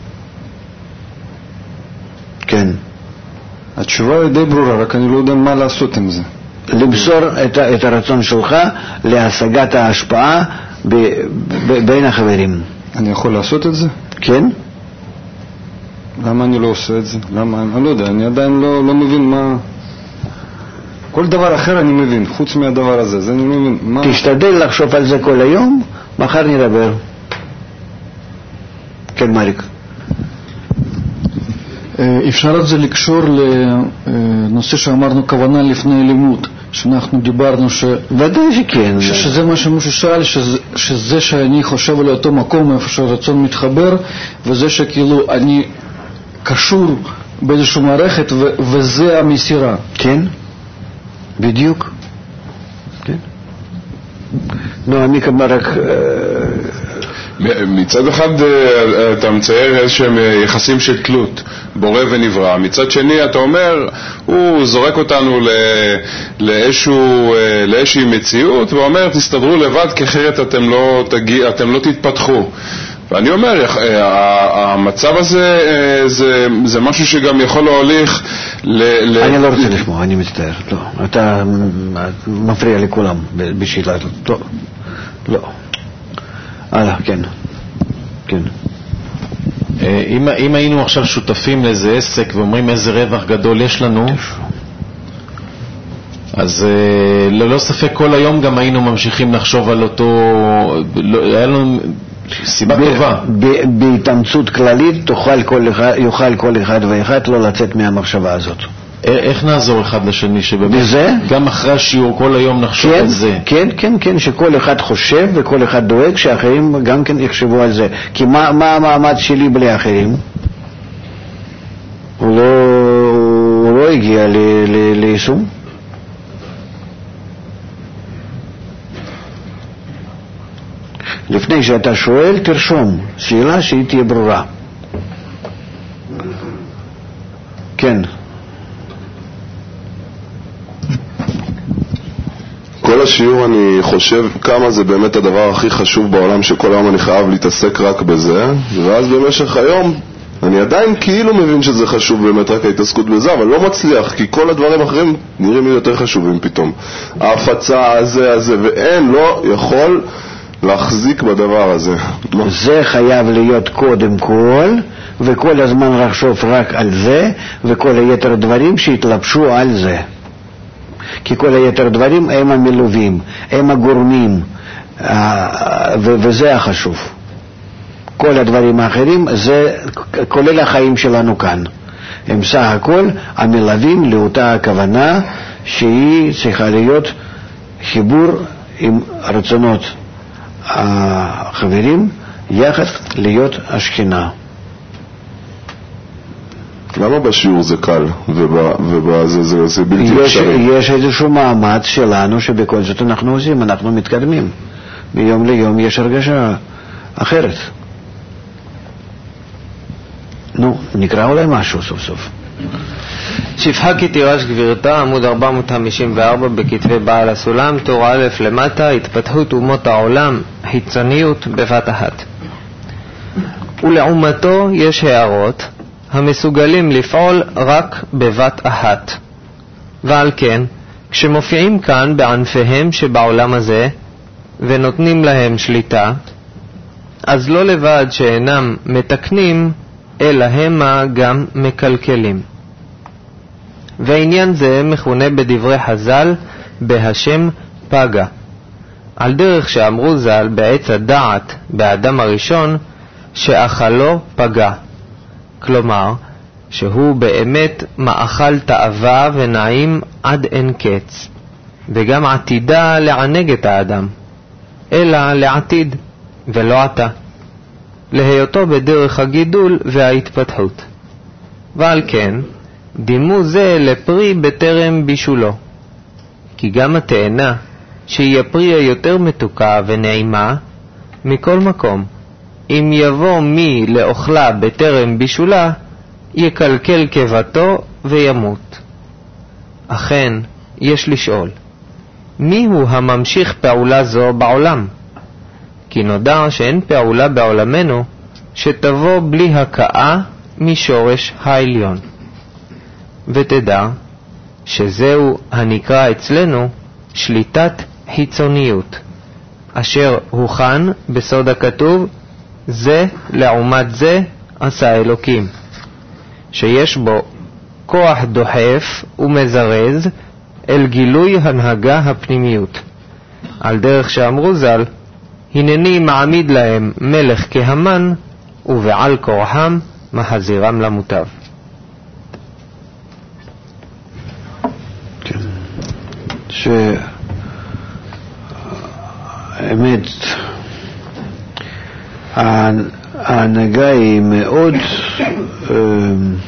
B: כן.
F: התשובה היא די ברורה, רק אני לא יודע מה לעשות עם זה.
B: למסור את, את הרצון שלך להשגת ההשפעה ב, ב, בין החברים.
F: אני יכול לעשות את זה?
B: כן.
F: למה אני לא עושה את זה? למה? אני לא יודע, אני עדיין לא, לא מבין מה... כל דבר אחר אני מבין, חוץ מהדבר הזה, זה אני לא מבין. מה...
B: תשתדל לחשוב על זה כל היום, מחר נדבר. כן, מריק.
G: אפשר את זה לקשור לנושא שאמרנו כוונה לפני לימוד, שאנחנו דיברנו ש...
B: ודאי שכן.
G: ש... שזה מה שמשה שאל, שזה, שזה שאני חושב על אותו מקום איפה שהרצון מתחבר, וזה שכאילו אני קשור באיזושהי מערכת ו... וזה המסירה.
B: כן, בדיוק. כן. נו, אני כמה רק...
H: מצד אחד אתה מצייר איזשהם יחסים של תלות, בורא ונברא. מצד שני אתה אומר, הוא זורק אותנו לאיזשהו, לאיזושהי מציאות, ואומר, תסתדרו לבד, כי אחרת אתם לא, תגיע, אתם לא תתפתחו. ואני אומר, המצב הזה זה, זה משהו שגם יכול להוליך ל...
B: אני לא רוצה לשמוע, אני מצטער. לא, אתה מפריע לכולם בשאלה. לא, לא. הלאה, כן. כן.
C: אם, אם היינו עכשיו שותפים לאיזה עסק ואומרים איזה רווח גדול יש לנו, אז ללא ספק כל היום גם היינו ממשיכים לחשוב על אותו, היה לנו סיבה טובה.
B: בהתאמצות כללית תוכל כל אחד, יוכל כל אחד ואחד לא לצאת מהמחשבה הזאת.
C: איך נעזור אחד לשני שבאמת
B: בזה?
C: גם אחרי השיעור כל היום נחשוב
B: כן,
C: על זה?
B: כן, כן, כן, שכל אחד חושב וכל אחד דואג שאחרים גם כן יחשבו על זה. כי מה, מה המעמד שלי בלי אחרים? הוא לא, הוא לא הגיע ל, ל, ליישום. לפני שאתה שואל, תרשום שאלה שהיא תהיה ברורה. כן.
H: כל השיעור אני חושב כמה זה באמת הדבר הכי חשוב בעולם, שכל היום אני חייב להתעסק רק בזה, ואז במשך היום אני עדיין כאילו מבין שזה חשוב באמת רק ההתעסקות בזה, אבל לא מצליח, כי כל הדברים האחרים נראים לי יותר חשובים פתאום. ההפצה הזה הזה, ואין, לא יכול להחזיק בדבר הזה.
B: זה חייב להיות קודם כל, וכל הזמן לחשוב רק על זה, וכל היתר דברים שהתלבשו על זה. כי כל היתר דברים הם המלווים, הם הגורמים, וזה החשוב. כל הדברים האחרים, זה כולל החיים שלנו כאן. הם סך הכל המלווים לאותה הכוונה שהיא צריכה להיות חיבור עם רצונות החברים, יחד להיות השכינה.
H: למה בשיעור זה קל ובזה זה, זה בלתי
B: יש,
H: אפשרי?
B: יש איזשהו מאמץ שלנו שבכל זאת אנחנו עושים, אנחנו מתקדמים. מיום ליום יש הרגשה אחרת. נו, נקרא אולי משהו סוף סוף.
A: שפחה כי תירש גבירתה, עמוד ארבע מאות חמישים וארבע בכתבי בעל הסולם, תור א' למטה, התפתחות אומות העולם, חיצוניות בבת אחת. ולעומתו יש הערות המסוגלים לפעול רק בבת אחת. ועל כן, כשמופיעים כאן בענפיהם שבעולם הזה ונותנים להם שליטה, אז לא לבד שאינם מתקנים, אלא המה גם מקלקלים. ועניין זה מכונה בדברי חז"ל בהשם פגע, על דרך שאמרו ז"ל בעץ הדעת באדם הראשון שאכלו פגע, כלומר שהוא באמת מאכל תאווה ונעים עד אין קץ, וגם עתידה לענג את האדם, אלא לעתיד ולא עתה, להיותו בדרך הגידול וההתפתחות. ועל כן דימו זה לפרי בטרם בישולו, כי גם התאנה שהיא הפרי היותר מתוקה ונעימה מכל מקום, אם יבוא מי לאוכלה בטרם בישולה, יקלקל קיבתו וימות. אכן יש לשאול, מי הוא הממשיך פעולה זו בעולם? כי נודע שאין פעולה בעולמנו שתבוא בלי הקאה משורש העליון. ותדע שזהו הנקרא אצלנו שליטת חיצוניות, אשר הוכן בסוד הכתוב, זה לעומת זה עשה אלוקים, שיש בו כוח דוחף ומזרז אל גילוי הנהגה הפנימיות. על דרך שאמרו ז"ל, הנני מעמיד להם מלך כהמן, ובעל כורחם מחזירם למוטב.
B: כן. שהאמת, ההנהגה היא מאוד אה,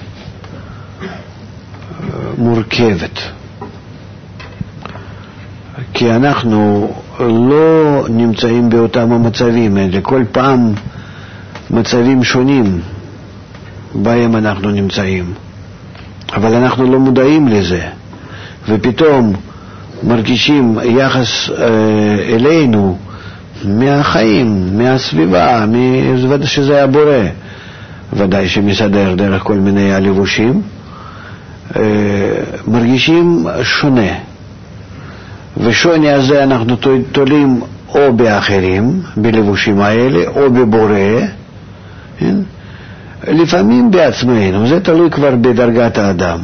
B: מורכבת. כי אנחנו לא נמצאים באותם המצבים, לכל פעם מצבים שונים בהם אנחנו נמצאים, אבל אנחנו לא מודעים לזה, ופתאום מרגישים יחס אלינו מהחיים, מהסביבה, שזה הבורא, ודאי שמסדר דרך כל מיני הלבושים, מרגישים שונה, ושוני הזה אנחנו תולים או באחרים, בלבושים האלה, או בבורא, לפעמים בעצמנו. זה תלוי כבר בדרגת האדם.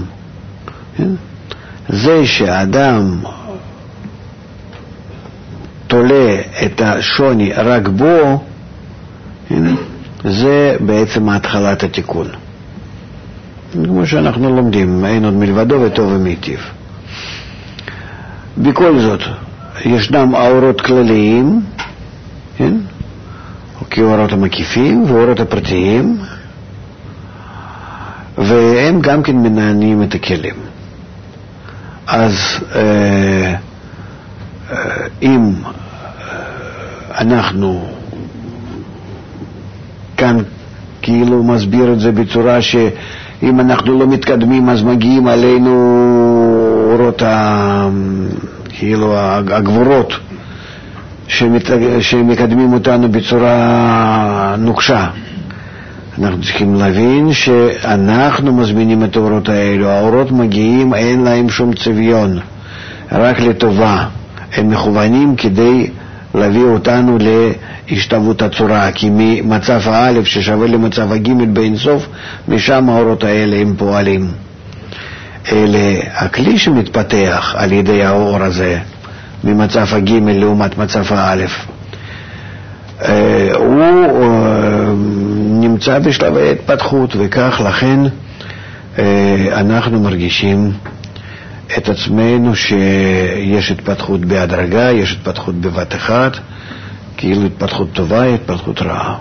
B: זה שהאדם תולה את השוני רק בו, זה בעצם התחלת התיקון. כמו שאנחנו לומדים, אין עוד מלבדו וטוב ומיטיב. בכל זאת, ישנם האורות כלליים, כן? כאורות המקיפים ואורות הפרטיים, והם גם כן מנענים את הכלים. אז אה, אה, אם אנחנו כאן כאילו מסביר את זה בצורה שאם אנחנו לא מתקדמים אז מגיעים עלינו אורות ה... כאילו הגבורות שמת... שמקדמים אותנו בצורה נוקשה. אנחנו צריכים להבין שאנחנו מזמינים את האורות האלו. האורות מגיעים, אין להם שום צביון, רק לטובה. הם מכוונים כדי להביא אותנו להשתוות הצורה, כי ממצב האלף ששווה למצב הג' באינסוף, משם האורות האלה הם פועלים. אלה הכלי שמתפתח על ידי האור הזה ממצב הג' לעומת מצב האלף. הוא נמצא בשלבי התפתחות, וכך לכן אנחנו מרגישים את עצמנו שיש התפתחות בהדרגה, יש התפתחות בבת אחת, כאילו התפתחות טובה, התפתחות רעה.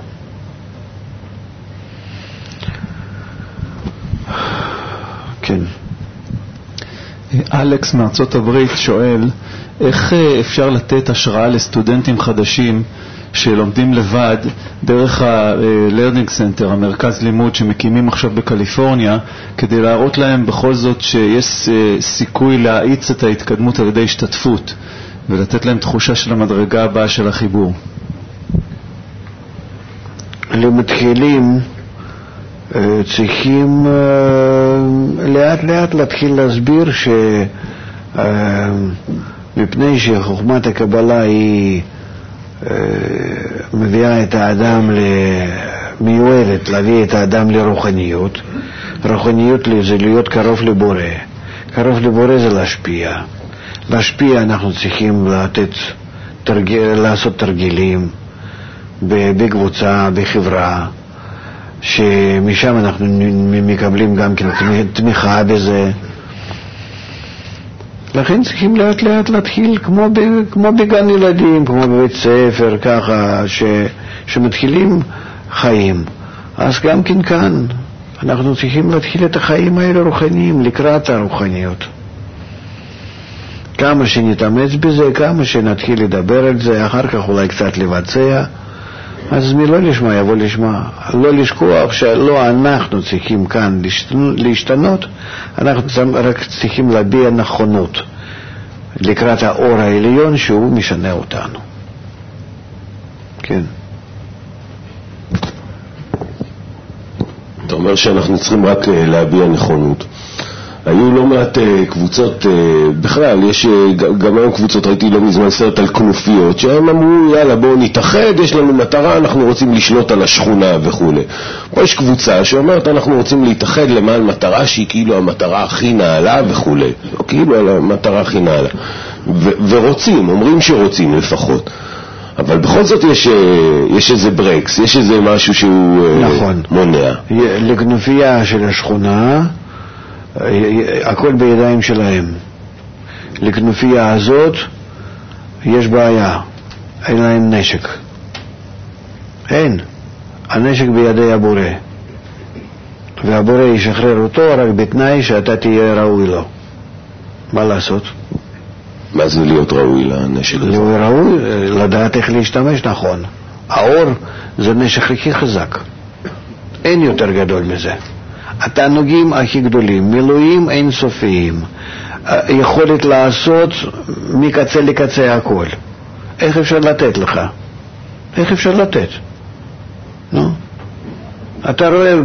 B: כן.
F: אלכס מארצות הברית שואל, איך אפשר לתת השראה לסטודנטים חדשים שלומדים לבד דרך ה-Learning Center, המרכז לימוד שמקימים עכשיו בקליפורניה, כדי להראות להם בכל זאת שיש סיכוי להאיץ את ההתקדמות על ידי השתתפות ולתת להם תחושה של המדרגה הבאה של החיבור?
B: למתחילים צריכים לאט לאט להתחיל להסביר שמפני שחוכמת הקבלה היא מביאה את האדם, מיועדת להביא את האדם לרוחניות. רוחניות זה להיות קרוב לבורא. קרוב לבורא זה להשפיע. להשפיע אנחנו צריכים לתת, תרגיל, לעשות תרגילים בקבוצה, בחברה, שמשם אנחנו מקבלים גם כן תמיכה בזה. לכן צריכים לאט לאט להתחיל כמו, ב, כמו בגן ילדים, כמו בבית ספר, ככה, ש, שמתחילים חיים. אז גם כן כאן אנחנו צריכים להתחיל את החיים האלה רוחניים, לקראת הרוחניות. כמה שנתאמץ בזה, כמה שנתחיל לדבר על זה, אחר כך אולי קצת לבצע, אז מי לא לשמה יבוא לשמה. לא לשכוח שלא אנחנו צריכים כאן להשתנות, אנחנו רק צריכים להביע נכונות לקראת האור העליון שהוא משנה אותנו. כן.
I: אתה אומר שאנחנו צריכים רק להביע נכונות. היו לא מעט קבוצות, בכלל, יש גם היום קבוצות, ראיתי לא מזמן סרט על כנופיות, שהם אמרו, יאללה בואו נתאחד, יש לנו מטרה, אנחנו רוצים לשלוט על השכונה וכו'. פה יש קבוצה שאומרת, אנחנו רוצים להתאחד למען מטרה שהיא כאילו המטרה הכי נעלה וכו'. או כאילו על המטרה הכי נעלה. ו- ורוצים, אומרים שרוצים לפחות. אבל בכל זאת יש, יש איזה ברקס, יש איזה משהו שהוא
B: נכון.
I: מונע.
B: לכנופיה של השכונה, הכל בידיים שלהם. לכנופיה הזאת יש בעיה, אין להם נשק. אין. הנשק בידי הבורא, והבורא ישחרר אותו רק בתנאי שאתה תהיה ראוי לו. מה לעשות?
I: מה זה להיות ראוי לנשק הזה?
B: להיות ראוי, לדעת איך להשתמש נכון. האור זה נשק הכי חזק. אין יותר גדול מזה. התענוגים הכי גדולים, מילואים אין סופיים, יכולת לעשות מקצה לקצה הכל. איך אפשר לתת לך? איך אפשר לתת? נו? אתה רואה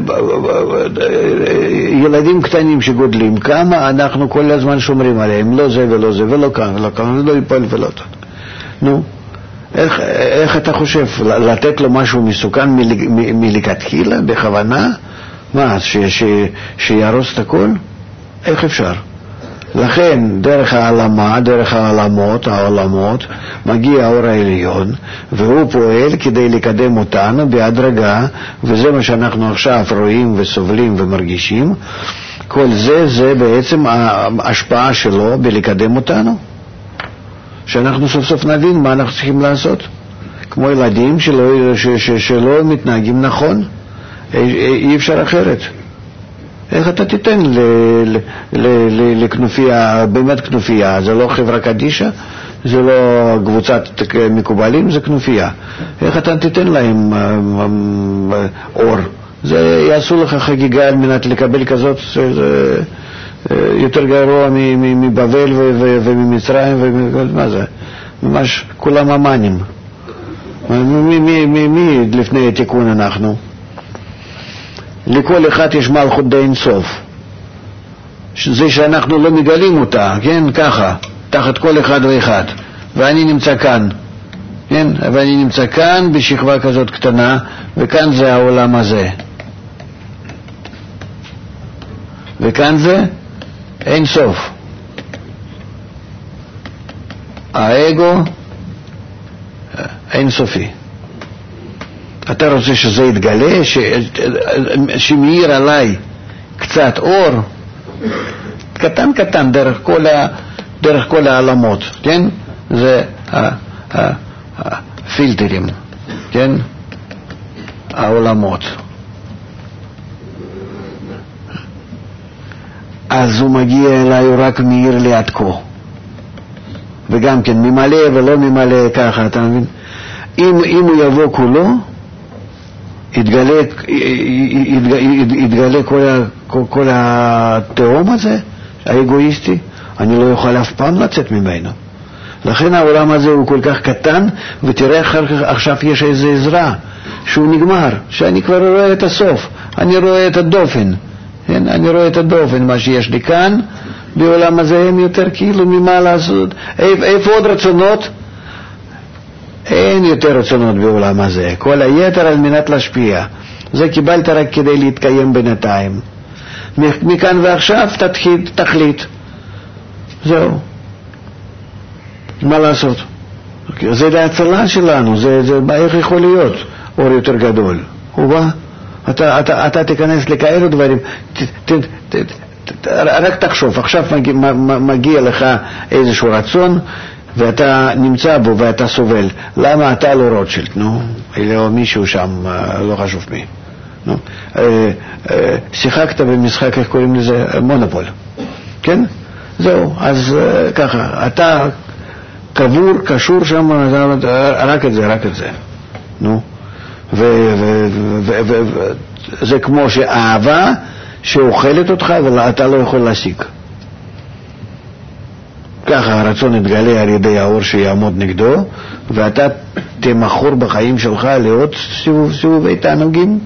B: ילדים קטנים שגודלים, כמה אנחנו כל הזמן שומרים עליהם, לא זה ולא זה ולא כאן ולא כאן, ולא יפול ולא כאן. נו, איך, איך אתה חושב, לתת לו משהו מסוכן מלכתחילה, בכוונה? מה, ש, ש, שירוס את הכל? איך אפשר? לכן דרך העלמה, דרך העלמות, העולמות, מגיע האור העליון, והוא פועל כדי לקדם אותנו בהדרגה, וזה מה שאנחנו עכשיו רואים וסובלים ומרגישים. כל זה, זה בעצם ההשפעה שלו בלקדם אותנו, שאנחנו סוף סוף נבין מה אנחנו צריכים לעשות. כמו ילדים שלא, ש, ש, שלא מתנהגים נכון, אי אפשר אחרת. איך אתה תיתן ל, ל, ל, ל, לכנופיה, באמת כנופיה, זה לא חברה קדישה, זה לא קבוצת מקובלים, זה כנופיה. איך אתה תיתן להם אור? זה יעשו לך חגיגה על מנת לקבל כזאת, זה יותר גרוע מבבל וממצרים ומה זה? ממש כולם אמנים. מי לפני התיקון אנחנו? לכל אחד יש מלכות די אינסוף. זה שאנחנו לא מגלים אותה, כן, ככה, תחת כל אחד ואחד. ואני נמצא כאן, כן, ואני נמצא כאן בשכבה כזאת קטנה, וכאן זה העולם הזה. וכאן זה אין סוף. האגו אין סופי. אתה רוצה שזה יתגלה, ש... שמאיר עליי קצת אור, קטן קטן דרך כל, ה... דרך כל העלמות, כן? זה הפילטרים, כן? העולמות. אז הוא מגיע אליי, הוא רק מאיר לי עד כה. וגם כן, ממלא ולא ממלא ככה, אתה מבין? אם, אם הוא יבוא כולו, יתגלה, יתגלה, יתגלה כל, כל, כל התאום הזה, האגואיסטי, אני לא יכול אף פעם לצאת ממנו. לכן העולם הזה הוא כל כך קטן, ותראה אחר כך, עכשיו יש איזו עזרה, שהוא נגמר, שאני כבר רואה את הסוף, אני רואה את הדופן, כן? אני רואה את הדופן, מה שיש לי כאן, בעולם הזה הם יותר כאילו ממה לעשות, איפה עוד רצונות? אין יותר רצונות בעולם הזה, כל היתר על מנת להשפיע, זה קיבלת רק כדי להתקיים בינתיים, מכאן ועכשיו תתחיל, תחליט, זהו, מה לעשות? זה להצלה שלנו, זה, זה, איך יכול להיות אור יותר גדול? הוא בא, אתה, אתה, אתה תיכנס לכאלו דברים, ת, ת, ת, ת, רק תחשוב, עכשיו מגיע, מגיע לך איזשהו רצון, ואתה נמצא בו ואתה סובל. למה אתה לא רוטשילד? נו, או מישהו שם, לא חשוב מי. נו, שיחקת במשחק, איך קוראים לזה? מונופול. כן? זהו, אז ככה, אתה קבור, קשור שם, רק את זה, רק את זה. נו, וזה כמו שאהבה שאוכלת אותך ואתה לא יכול להשיג. ככה הרצון יתגלה על ידי האור שיעמוד נגדו, ואתה תמחור בחיים שלך לעוד סיבוב, סיבובי תענוגים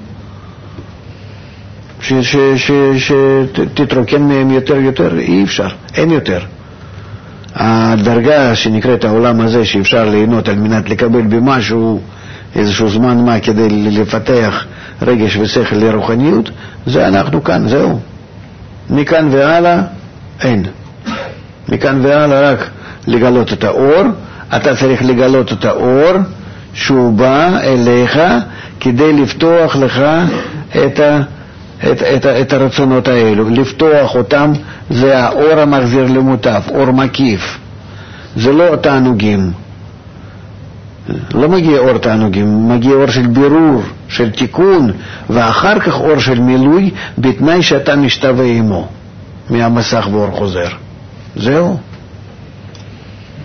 B: שתתרוקן מהם יותר יותר, אי אפשר, אין יותר. הדרגה שנקראת העולם הזה שאפשר ליהנות על מנת לקבל במשהו איזשהו זמן מה כדי לפתח רגש ושכל לרוחניות, זה אנחנו כאן, זהו. מכאן והלאה אין. מכאן והלאה רק לגלות את האור, אתה צריך לגלות את האור שהוא בא אליך כדי לפתוח לך את, ה, את, את, את הרצונות האלו, לפתוח אותם, זה האור המחזיר למוטב, אור מקיף, זה לא תענוגים, לא מגיע אור תענוגים, מגיע אור של בירור, של תיקון, ואחר כך אור של מילוי בתנאי שאתה משתווה עמו מהמסך ואור חוזר. זהו.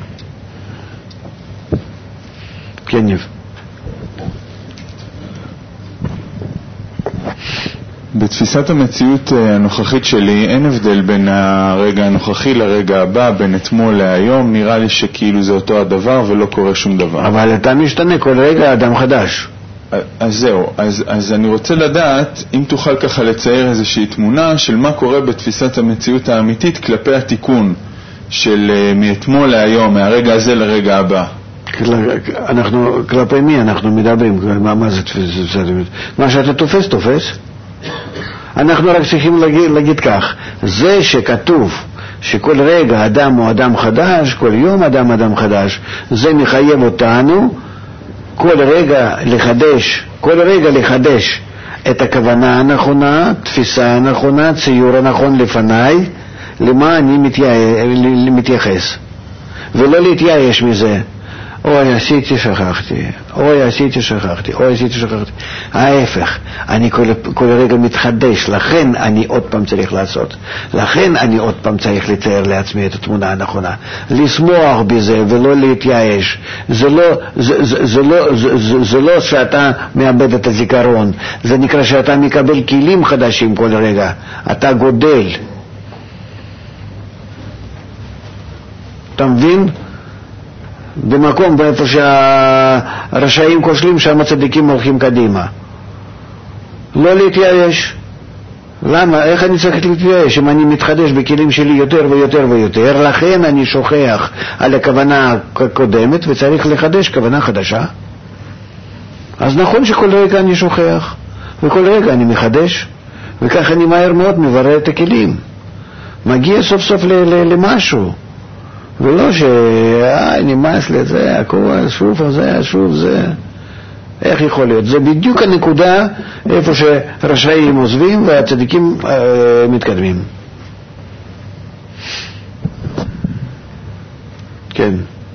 B: כן, יב.
F: בתפיסת המציאות הנוכחית שלי אין הבדל בין הרגע הנוכחי לרגע הבא, בין אתמול להיום. נראה לי שכאילו זה אותו הדבר ולא קורה שום דבר.
B: אבל אתה משתנה כל רגע, אדם חדש.
F: אז זהו, אז, אז אני רוצה לדעת אם תוכל ככה לצייר איזושהי תמונה של מה קורה בתפיסת המציאות האמיתית כלפי התיקון של מאתמול להיום, מהרגע הזה לרגע הבא.
B: אנחנו, כלפי מי אנחנו מדברים? מה, מה זה תפיסת המציאות? מה שאתה תופס, תופס. אנחנו רק צריכים להגיד, להגיד כך, זה שכתוב שכל רגע אדם הוא אדם חדש, כל יום אדם אדם חדש, זה מחייב אותנו כל רגע לחדש, כל רגע לחדש את הכוונה הנכונה, תפיסה הנכונה, ציור הנכון לפניי, למה אני מתייחס, ולא להתייאש מזה. אוי, עשיתי, שכחתי, אוי, עשיתי, שכחתי, אוי, עשיתי, שכחתי. ההפך, אני כל, כל רגע מתחדש, לכן אני עוד פעם צריך לעשות. לכן אני עוד פעם צריך לצייר לעצמי את התמונה הנכונה. לשמוח בזה ולא להתייאש. זה לא, זה, זה, זה לא, זה, זה, זה לא שאתה מאבד את הזיכרון. זה נקרא שאתה מקבל כלים חדשים כל רגע. אתה גודל. אתה מבין? במקום באיפה שהרשעים כושלים, שם הצדיקים הולכים קדימה. לא להתייאש. למה? איך אני צריך להתייאש? אם אני מתחדש בכלים שלי יותר ויותר ויותר, לכן אני שוכח על הכוונה הקודמת וצריך לחדש כוונה חדשה. אז נכון שכל רגע אני שוכח וכל רגע אני מחדש, וכך אני מהר מאוד מברר את הכלים, מגיע סוף סוף למשהו, ולא שאי נמאס לזה, הכל שוב זה, שוב זה. איך יכול להיות? זה בדיוק הנקודה איפה שרשעים עוזבים והצדיקים אה, מתקדמים. כן.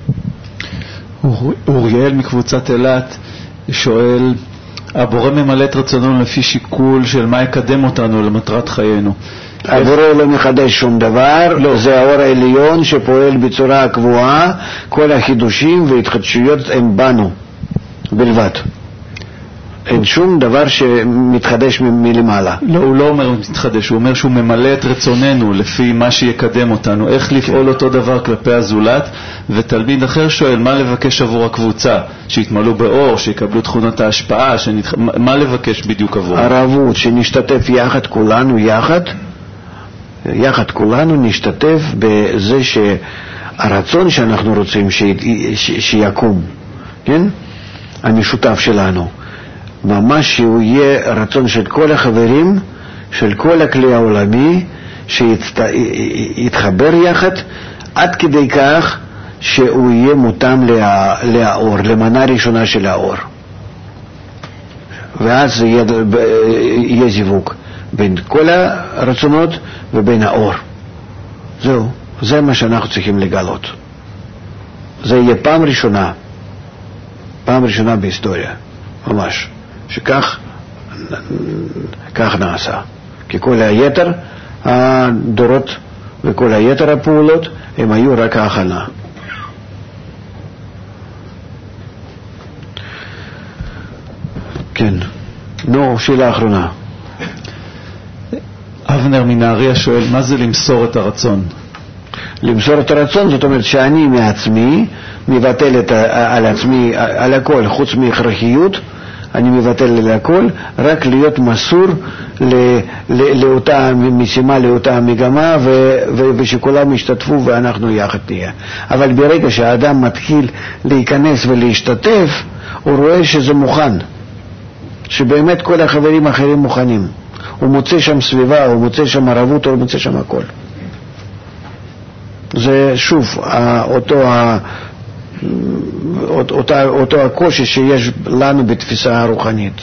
G: אוריאל מקבוצת אלת שואל, הבורא ממלא את רצונו לפי שיקול של מה יקדם אותנו למטרת חיינו.
B: הבורא לא מחדש שום דבר, לא. זה האור העליון שפועל בצורה קבועה, כל החידושים והתחדשויות הם בנו בלבד. אין שום דבר שמתחדש מ- מלמעלה.
G: לא, הוא לא אומר מתחדש, הוא אומר שהוא ממלא את רצוננו לפי מה שיקדם אותנו, איך לפעול אותו דבר כלפי הזולת. ותלמיד אחר שואל, מה לבקש עבור הקבוצה? שיתמלאו באור, שיקבלו תכונות ההשפעה, שנתח... מה לבקש בדיוק עבור?
B: ערבות, שנשתתף יחד, כולנו יחד, יחד כולנו נשתתף בזה שהרצון שאנחנו רוצים ש... ש... שיקום, כן? המשותף שלנו. ממש שהוא יהיה רצון של כל החברים, של כל הכלי העולמי, שיתחבר יחד, עד כדי כך שהוא יהיה מותאם לה, לאור, למנה ראשונה של האור. ואז יהיה, יהיה זיווג בין כל הרצונות ובין האור. זהו, זה מה שאנחנו צריכים לגלות. זה יהיה פעם ראשונה, פעם ראשונה בהיסטוריה, ממש. שכך כך נעשה, כי כל היתר הדורות וכל היתר הפעולות הם היו רק ההכנה. כן, נו, שאלה אחרונה.
G: אבנר מנהריה שואל, מה זה למסור את הרצון?
B: למסור את הרצון זאת אומרת שאני מעצמי מבטל את, על עצמי, על הכל חוץ מהכרחיות, אני מבטל על הכל, רק להיות מסור ל, ל, לאותה משימה, לאותה מגמה, ו, ו, ושכולם ישתתפו ואנחנו יחד נהיה. אבל ברגע שהאדם מתחיל להיכנס ולהשתתף, הוא רואה שזה מוכן, שבאמת כל החברים האחרים מוכנים. הוא מוצא שם סביבה, הוא מוצא שם ערבות, הוא מוצא שם הכל. זה שוב אותו ה... אותה, אותו הקושי שיש לנו בתפיסה הרוחנית.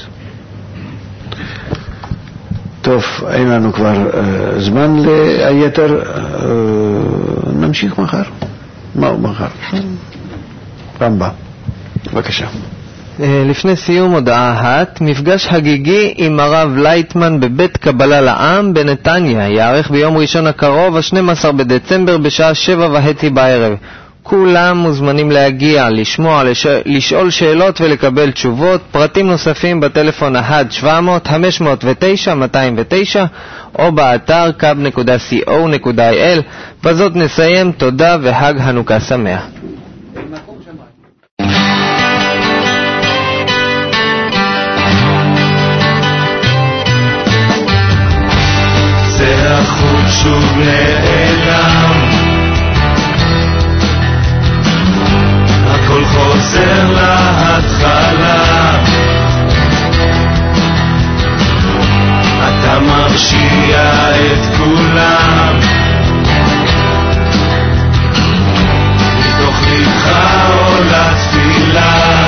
B: טוב, אין לנו כבר uh, זמן ליתר, uh, נמשיך מחר. מה מחר? רמב"ם, בבקשה.
A: לפני סיום הודעה אחת, מפגש חגיגי עם הרב לייטמן בבית קבלה לעם בנתניה, יערך ביום ראשון הקרוב, ה-שנים עשר בדצמבר בשעה שבע וחצי בערב. כולם מוזמנים להגיע, לשמוע, לש... לשאול שאלות ולקבל תשובות. פרטים נוספים בטלפון ה-אחד שבע מאות חמש מאות ותשע מאתיים ותשע או באתר קאב נקודה סי או נקודה איי אל. בזאת נסיים. תודה וחג חנוכה שמח.
J: זה החוט שוב נעלם, הכל חוזר להתחלה, אתה מרשיע את כולם, מתוך לבך עולה תפילה,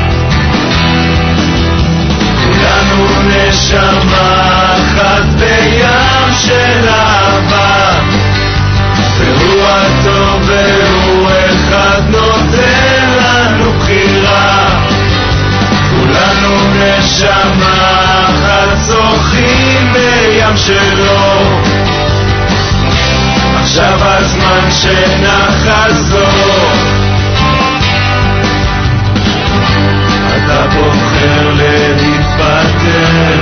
J: כולנו נשמה אחת בים של אהבה, והוא הטוב והוא אחד נותן לנו בחירה, כולנו נשמה אחת צוחים בים שלו, עכשיו הזמן שנחזור, אתה בוחר להתפטר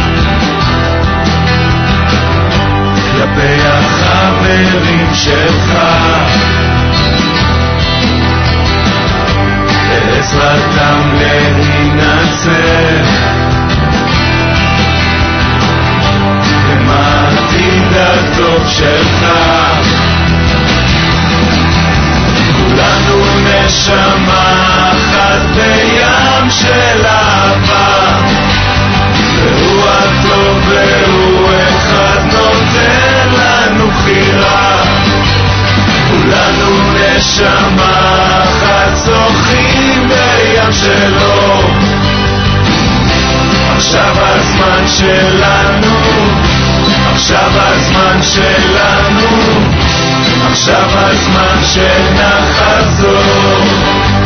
J: כלפי החברים שלך, בעזרתם להינצר, הם העתיד הטוב שלך, כולנו נשמה אחת בים של אהבה, והוא הטוב והוא אחד נותן לנו בחירה, כולנו נשמה אחת צוחים בים שלו, עכשיו הזמן שלנו, עכשיו הזמן שלנו, עכשיו הזמן שנחזור.